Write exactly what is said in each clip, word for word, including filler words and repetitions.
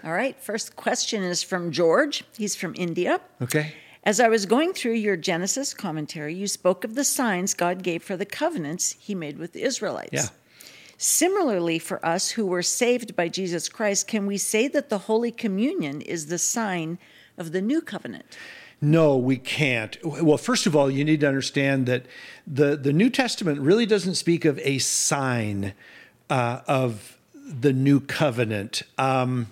All right. First question is from George. He's from India. Okay. As I was going through your Genesis commentary, you spoke of the signs God gave for the covenants he made with the Israelites. Yeah. Similarly, for us who were saved by Jesus Christ, can we say that the Holy Communion is the sign of the new covenant? No, we can't. Well, first of all, you need to understand that the, the New Testament really doesn't speak of a sign uh, of the new covenant. Um,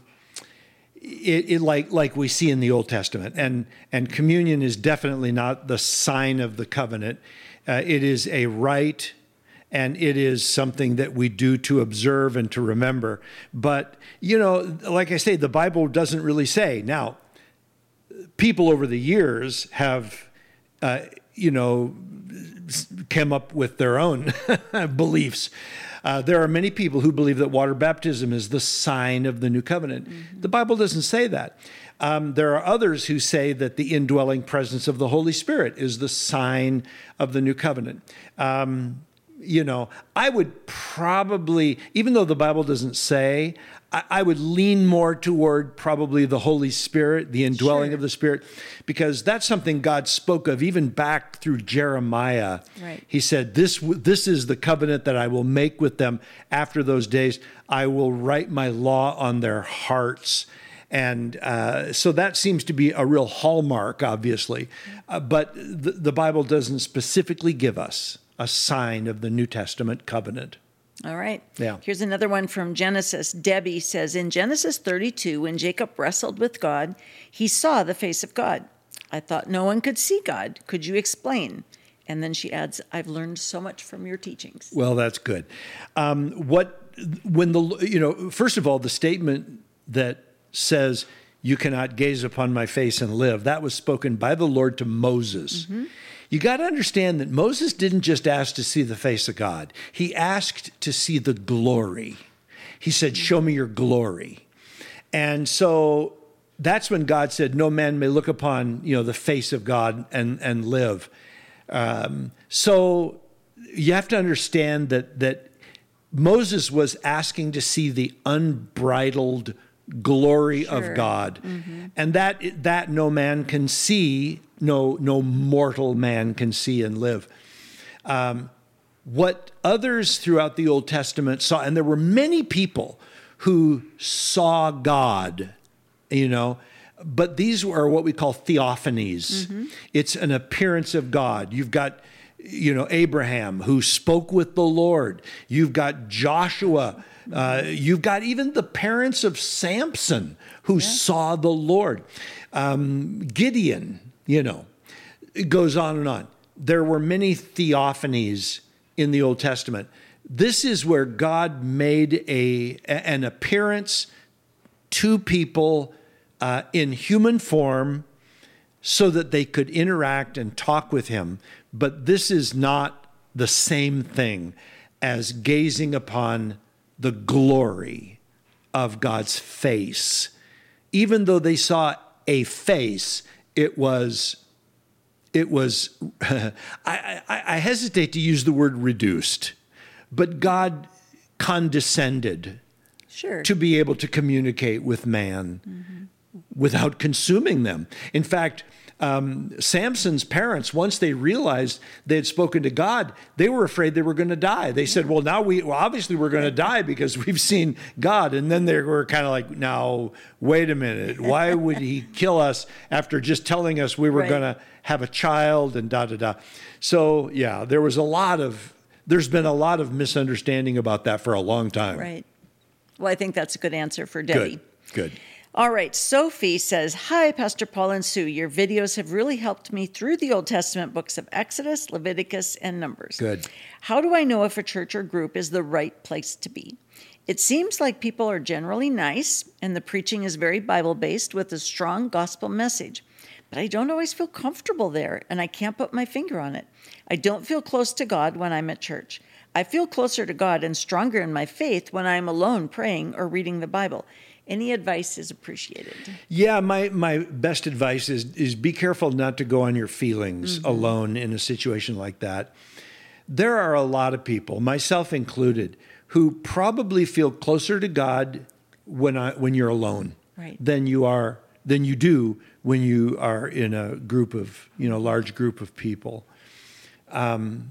it, it like like we see in the Old Testament, and and communion is definitely not the sign of the covenant. Uh, it is a rite, and it is something that we do to observe and to remember. But you know, like I say, the Bible doesn't really say now. People over the years have, uh, you know, come up with their own beliefs. Uh, there are many people who believe that water baptism is the sign of the new covenant. Mm-hmm. The Bible doesn't say that. Um, there are others who say that the indwelling presence of the Holy Spirit is the sign of the new covenant. Um, you know, I would probably, even though the Bible doesn't say, I, I would lean more toward probably the Holy Spirit, the indwelling Sure. of the Spirit, because that's something God spoke of even back through Jeremiah. Right. He said, this, this is the covenant that I will make with them after those days. I will write my law on their hearts. And uh, so that seems to be a real hallmark, obviously. Uh, but the, the Bible doesn't specifically give us a sign of the New Testament covenant. All right. Yeah. Here's another one from Genesis. Debbie says, in Genesis thirty-two, when Jacob wrestled with God, he saw the face of God. I thought no one could see God. Could you explain? And then she adds, I've learned so much from your teachings. Well, that's good. Um, what, when the, you know, first of all, the statement that says, you cannot gaze upon my face and live, that was spoken by the Lord to Moses. Mm-hmm. You got to understand that Moses didn't just ask to see the face of God. He asked to see the glory. He said, show me your glory. And so that's when God said, no man may look upon, you know, the face of God and, and live. Um, so you have to understand that, that Moses was asking to see the unbridled glory Sure. of God. Mm-hmm. And that that no man can see, no no mortal man can see and live. Um, what others throughout the Old Testament saw, and there were many people who saw God, you know, but these are what we call theophanies. Mm-hmm. It's an appearance of God. You've got, you know, Abraham who spoke with the Lord. You've got Joshua. Uh, you've got even the parents of Samson who yeah. saw the Lord. Um, Gideon, you know, it goes on and on. There were many theophanies in the Old Testament. This is where God made a an appearance to people uh, in human form so that they could interact and talk with him. But this is not the same thing as gazing upon the glory of God's face. Even though they saw a face, it was, it was, I, I, I hesitate to use the word reduced, but God condescended sure. to be able to communicate with man mm-hmm. without consuming them. In fact, Um, Samson's parents, once they realized they had spoken to God, they were afraid they were going to die. They said, well, now we, well, obviously we're going to die because we've seen God. And then they were kind of like, now, wait a minute. Why would he kill us after just telling us we were right. going to have a child and da, da, da. So, yeah, there was a lot of, there's been a lot of misunderstanding about that for a long time. Right. Well, I think that's a good answer for Debbie. Good, good. All right, Sophie says, hi, Pastor Paul and Sue. Your videos have really helped me through the Old Testament books of Exodus, Leviticus, and Numbers. Good. How do I know if a church or group is the right place to be? It seems like people are generally nice, and the preaching is very Bible-based with a strong gospel message. But I don't always feel comfortable there, and I can't put my finger on it. I don't feel close to God when I'm at church. I feel closer to God and stronger in my faith when I'm alone praying or reading the Bible. Any advice is appreciated. Yeah, my, my best advice is, is be careful not to go on your feelings mm-hmm. alone in a situation like that. There are a lot of people, myself included, who probably feel closer to God when I when you're alone. right. than you are than you do when you are in a group of, you know, large group of people. Um,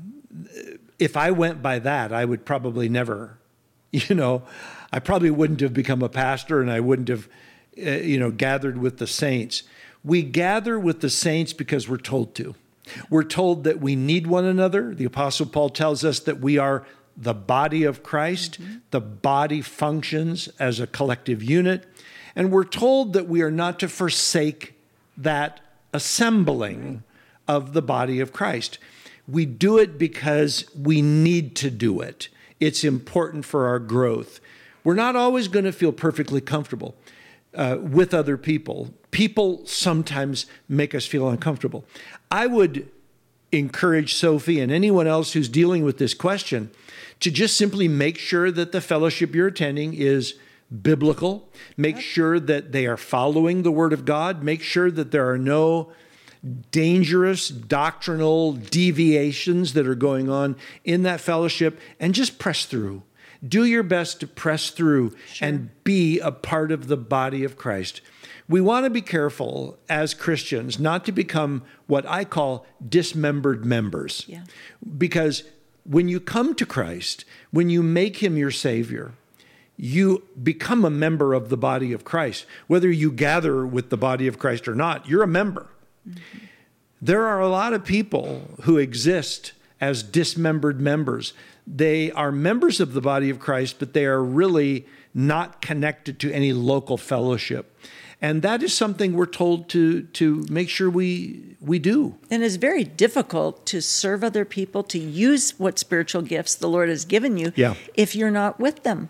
if I went by that, I would probably never, you know, I probably wouldn't have become a pastor, and I wouldn't have, uh, you know, gathered with the saints. We gather with the saints because we're told to. We're told that we need one another. The Apostle Paul tells us that we are the body of Christ. Mm-hmm. The body functions as a collective unit. And we're told that we are not to forsake that assembling of the body of Christ. We do it because we need to do it. It's important for our growth. We're not always going to feel perfectly comfortable uh, with other people. People sometimes make us feel uncomfortable. I would encourage Sophie and anyone else who's dealing with this question to just simply make sure that the fellowship you're attending is biblical. Make yep. sure that they are following the Word of God. Make sure that there are no dangerous doctrinal deviations that are going on in that fellowship, and just press through. Do your best to press through sure. and be a part of the body of Christ. We want to be careful as Christians not to become what I call dismembered members. Yeah. Because when you come to Christ, when you make him your Savior, you become a member of the body of Christ. Whether you gather with the body of Christ or not, you're a member. Mm-hmm. There are a lot of people who exist as dismembered members. They are members of the body of Christ, but they are really not connected to any local fellowship. And that is something we're told to to make sure we we do. And it's very difficult to serve other people, to use what spiritual gifts the Lord has given you yeah. if you're not with them.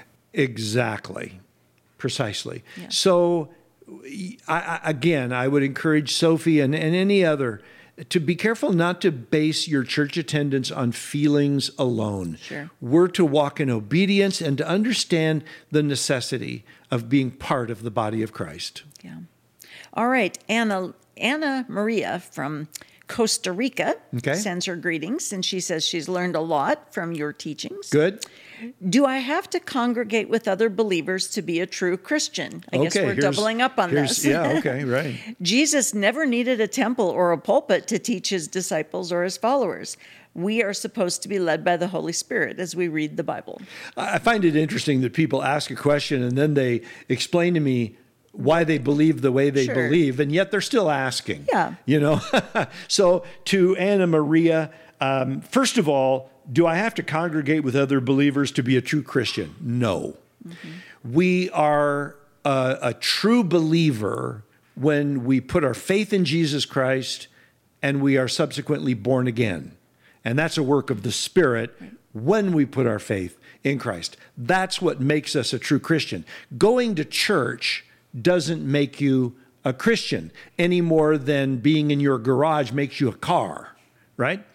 Exactly. Precisely. Yeah. So, I, I, again, I would encourage Sophie and, and any other to be careful not to base your church attendance on feelings alone. Sure. We're to walk in obedience and to understand the necessity of being part of the body of Christ. Yeah. All right. Anna, Anna Maria from Costa Rica okay. sends her greetings, and she says she's learned a lot from your teachings. Good. Do I have to congregate with other believers to be a true Christian? I okay, guess we're doubling up on this. Yeah, okay, right. Jesus never needed a temple or a pulpit to teach his disciples or his followers. We are supposed to be led by the Holy Spirit as we read the Bible. I find it interesting that people ask a question and then they explain to me why they believe the way they sure. believe, and yet they're still asking. Yeah. You know? So to Anna Maria, um, first of all, do I have to congregate with other believers to be a true Christian? No. Mm-hmm. We are a, a true believer when we put our faith in Jesus Christ and we are subsequently born again. And that's a work of the Spirit right. when we put our faith in Christ. That's what makes us a true Christian. Going to church doesn't make you a Christian any more than being in your garage makes you a car, right?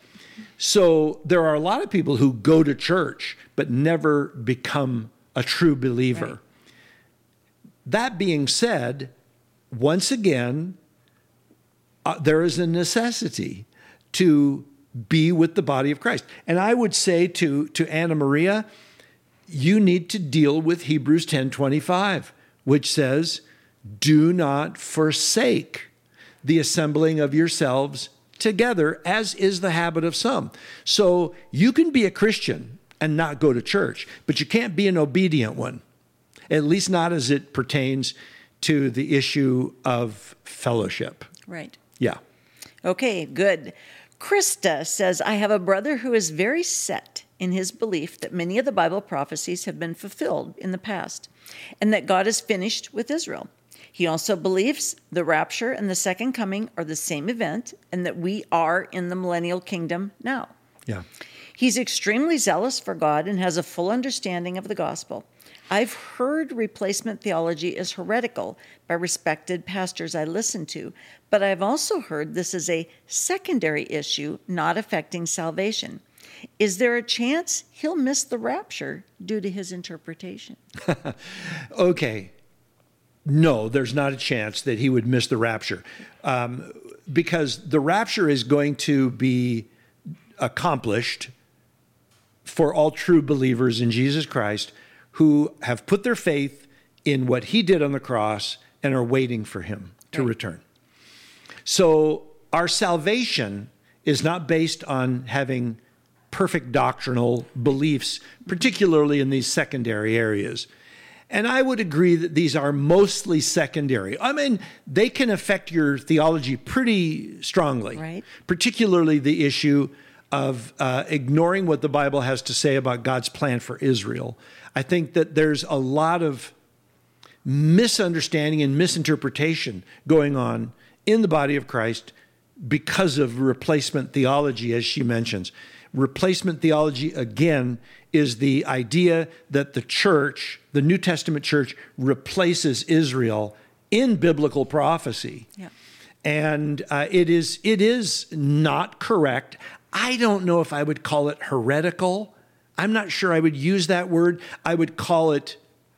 So there are a lot of people who go to church but never become a true believer. Right. That being said, once again, uh, there is a necessity to be with the body of Christ. And I would say to, to Anna Maria, you need to deal with Hebrews ten twenty-five, which says, do not forsake the assembling of yourselves together, as is the habit of some. So you can be a Christian and not go to church, but you can't be an obedient one, at least not as it pertains to the issue of fellowship. Right. Yeah. Okay, good. Krista says, I have a brother who is very set in his belief that many of the Bible prophecies have been fulfilled in the past and that God is finished with Israel. He also believes the rapture and the second coming are the same event and that we are in the millennial kingdom now. Yeah. He's extremely zealous for God and has a full understanding of the gospel. I've heard replacement theology is heretical by respected pastors I listen to, but I've also heard this is a secondary issue not affecting salvation. Is there a chance he'll miss the rapture due to his interpretation? Okay. No, there's not a chance that he would miss the rapture, um, because the rapture is going to be accomplished for all true believers in Jesus Christ who have put their faith in what he did on the cross and are waiting for him to Right. return. So our salvation is not based on having perfect doctrinal beliefs, particularly in these secondary areas. And I would agree that these are mostly secondary. I mean, they can affect your theology pretty strongly, Right. particularly the issue of uh, ignoring what the Bible has to say about God's plan for Israel. I think that there's a lot of misunderstanding and misinterpretation going on in the body of Christ because of replacement theology, as she mentions. Replacement theology, again, is the idea that the church, the New Testament church, replaces Israel in biblical prophecy. Yeah. And uh, it is it is not correct. I don't know if I would call it heretical. I'm not sure I would use that word. I would call it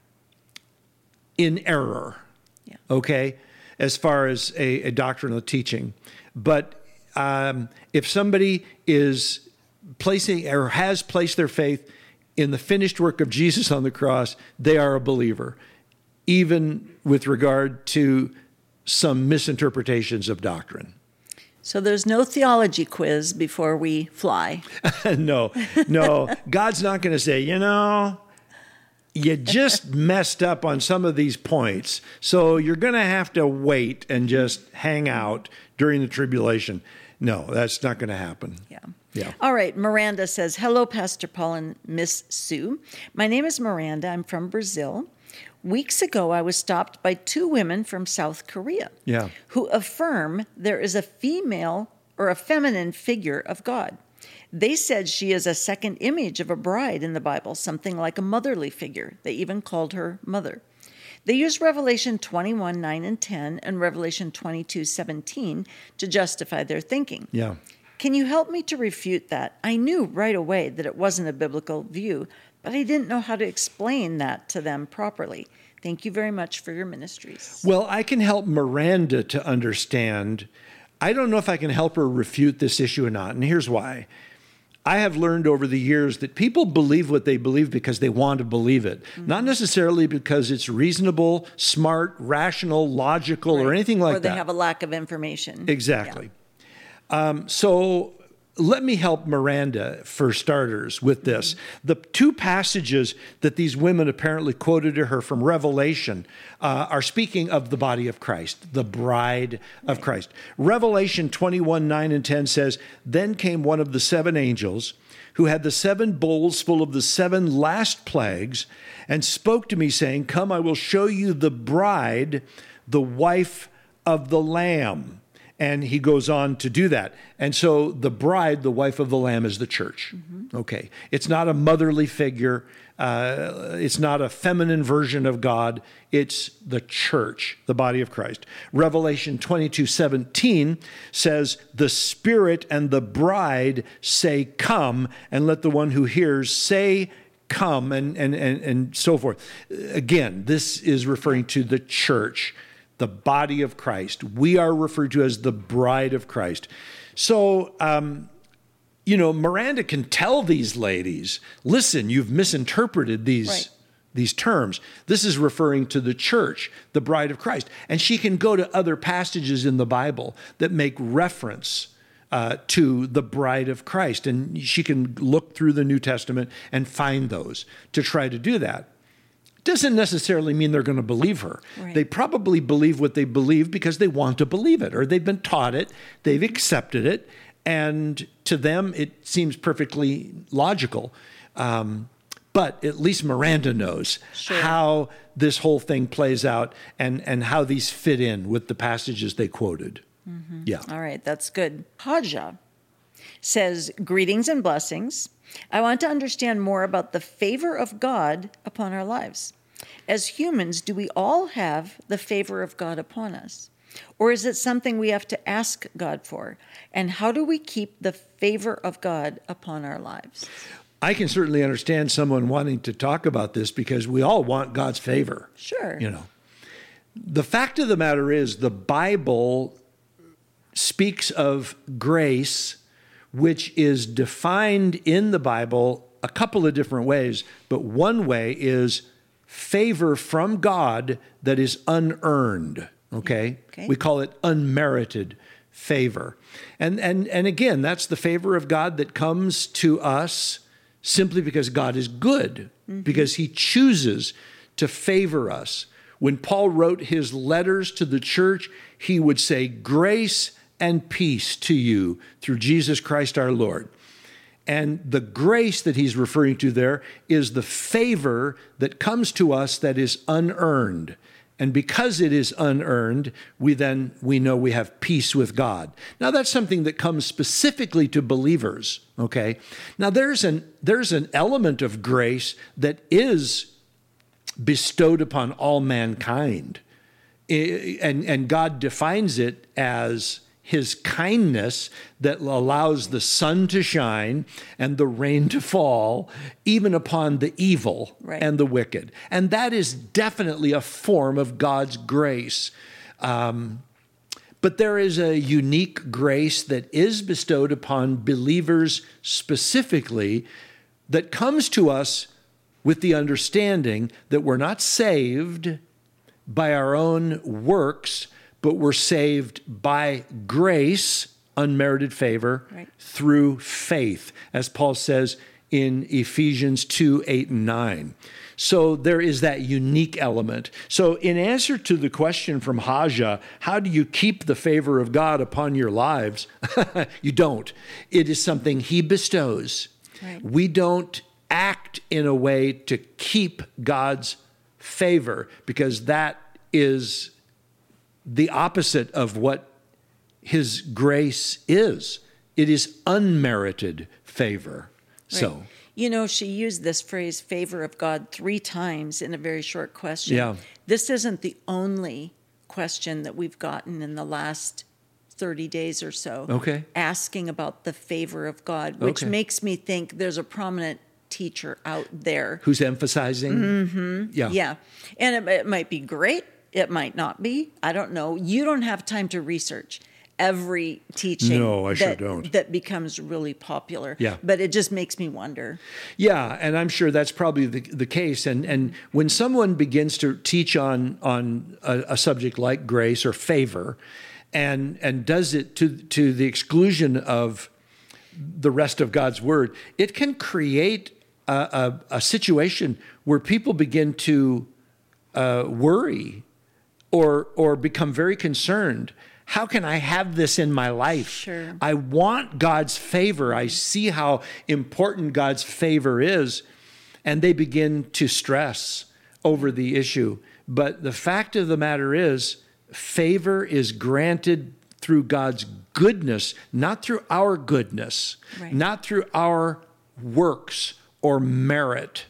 in error, Yeah. okay, as far as a, a doctrinal teaching. But um, if somebody is placing or has placed their faith in the finished work of Jesus on the cross, they are a believer, even with regard to some misinterpretations of doctrine. So there's no theology quiz before we fly. no, no. God's not going to say, you know, you just messed up on some of these points, so you're going to have to wait and just hang out during the tribulation. No, that's not going to happen. Yeah. Yeah. All right. Miranda says, hello, Pastor Paul and Miss Sue. My name is Miranda. I'm from Brazil. Weeks ago, I was stopped by two women from South Korea Yeah. who affirm there is a female or a feminine figure of God. They said she is a second image of a bride in the Bible, something like a motherly figure. They even called her mother. They use Revelation twenty-one, nine and ten and Revelation twenty-two, seventeen to justify their thinking. Yeah. Can you help me to refute that? I knew right away that it wasn't a biblical view, but I didn't know how to explain that to them properly. Thank you very much for your ministries. Well, I can help Miranda to understand. I don't know if I can help her refute this issue or not, and here's why. I have learned over the years that people believe what they believe because they want to believe it, mm-hmm. not necessarily because it's reasonable, smart, rational, logical, Right. or anything like that. Or they that. have a lack of information. Exactly. Yeah. Um, so let me help Miranda, for starters, with this. Mm-hmm. The two passages that these women apparently quoted to her from Revelation uh, are speaking of the body of Christ, the bride of right. Christ. Revelation twenty-one, nine and ten says, "Then came one of the seven angels who had the seven bowls full of the seven last plagues and spoke to me, saying, 'Come, I will show you the bride, the wife of the Lamb.'" And he goes on to do that. And so the bride, the wife of the Lamb, is the church. Mm-hmm. Okay. It's not a motherly figure. Uh, it's not a feminine version of God. It's the church, the body of Christ. Revelation twenty-two, seventeen says, "The Spirit and the bride say, 'Come,' and let the one who hears say, 'Come,'" and, and, and, and so forth. Again, this is referring to the church, the body of Christ. We are referred to as the bride of Christ. So, um, you know, Miranda can tell these ladies, listen, you've misinterpreted these, right. these terms. This is referring to the church, the bride of Christ. And she can go to other passages in the Bible that make reference uh, to the bride of Christ. And she can look through the New Testament and find those to try to do that. Doesn't necessarily mean they're going to believe her. Right. They probably believe what they believe because they want to believe it, or they've been taught it, they've accepted it, and to them it seems perfectly logical. Um, but at least Miranda knows sure. how this whole thing plays out and, and how these fit in with the passages they quoted. Mm-hmm. Yeah. All right, that's good. Haja says, "Greetings and blessings. I want to understand more about the favor of God upon our lives. As humans, do we all have the favor of God upon us? Or is it something we have to ask God for? And how do we keep the favor of God upon our lives?" I can certainly understand someone wanting to talk about this because we all want God's favor. Sure. You know, the fact of the matter is the Bible speaks of grace, which is defined in the Bible a couple of different ways, but one way is favor from God that is unearned, okay? Okay. We call it unmerited favor. And, and, and again, that's the favor of God that comes to us simply because God is good, mm-hmm. because he chooses to favor us. When Paul wrote his letters to the church, he would say, grace and peace to you through Jesus Christ our Lord. And the grace that he's referring to there is the favor that comes to us that is unearned. And because it is unearned, we then, we know we have peace with God. Now that's something that comes specifically to believers, okay? Now there's an, there's an element of grace that is bestowed upon all mankind. And, and God defines it as his kindness that allows the sun to shine and the rain to fall, even upon the evil right. and the wicked. And that is definitely a form of God's grace. Um, but there is a unique grace that is bestowed upon believers specifically that comes to us with the understanding that we're not saved by our own works, but we're saved by grace, unmerited favor, right. through faith, as Paul says in Ephesians two, eight, and nine. So there is that unique element. So in answer to the question from Haja, how do you keep the favor of God upon your lives? You don't. It is something he bestows. Right. We don't act in a way to keep God's favor, because that is the opposite of what his grace is. It is unmerited favor. Right. So, you know, she used this phrase, favor of God, three times in a very short question. Yeah. This isn't the only question that we've gotten in the last thirty days or so. Okay. Asking about the favor of God, which okay. makes me think there's a prominent teacher out there who's emphasizing. Mm-hmm. Yeah. Yeah. And it, it might be great. It might not be. I don't know. You don't have time to research every teaching no, I that, sure don't. that becomes really popular. Yeah. But it just makes me wonder. Yeah, and I'm sure that's probably the, the case. And and when someone begins to teach on on a, a subject like grace or favor, and and does it to to the exclusion of the rest of God's word, it can create a, a, a situation where people begin to uh, worry or or become very concerned. How can I have this in my life? Sure. I want God's favor. I see how important God's favor is. And they begin to stress over the issue. But the fact of the matter is, favor is granted through God's goodness, not through our goodness, right. not through our works or merit,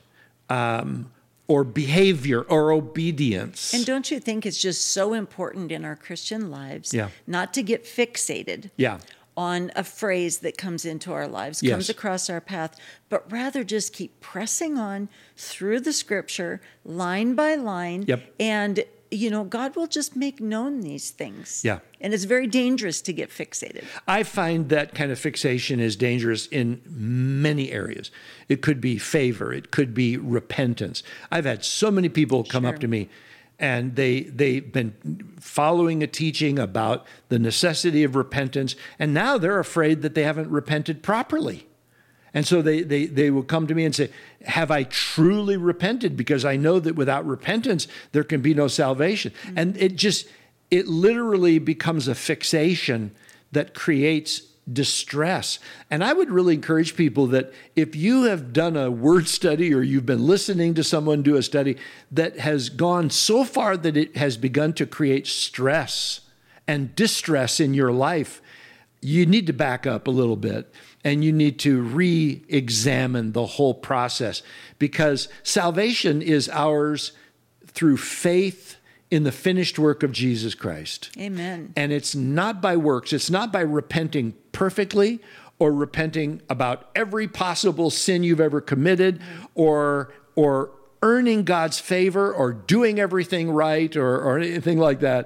um, or behavior or obedience. And don't you think it's just so important in our Christian lives yeah. not to get fixated yeah. on a phrase that comes into our lives, yes. comes across our path, but rather just keep pressing on through the scripture, line by line, yep. and you know, God will just make known these things. Yeah. And it's very dangerous to get fixated. I find that kind of fixation is dangerous in many areas. It could be favor. It could be repentance. I've had so many people come Sure. up to me and they, they've been following a teaching about the necessity of repentance, and now they're afraid that they haven't repented properly. And so they, they, they will come to me and say, have I truly repented? Because I know that without repentance, there can be no salvation. Mm-hmm. And it just, it literally becomes a fixation that creates distress. And I would really encourage people that if you have done a word study or you've been listening to someone do a study that has gone so far that it has begun to create stress and distress in your life, you need to back up a little bit. And you need to re-examine the whole process, because salvation is ours through faith in the finished work of Jesus Christ. Amen. And it's not by works. It's not by repenting perfectly or repenting about every possible sin you've ever committed, or or earning God's favor or doing everything right or, or anything like that.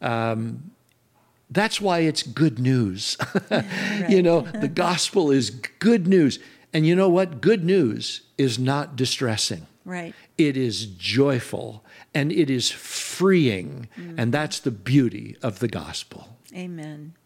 Um, That's why it's good news. Right. You know, the gospel is good news. And you know what? Good news is not distressing. Right. It is joyful and it is freeing. Mm. And that's the beauty of the gospel. Amen.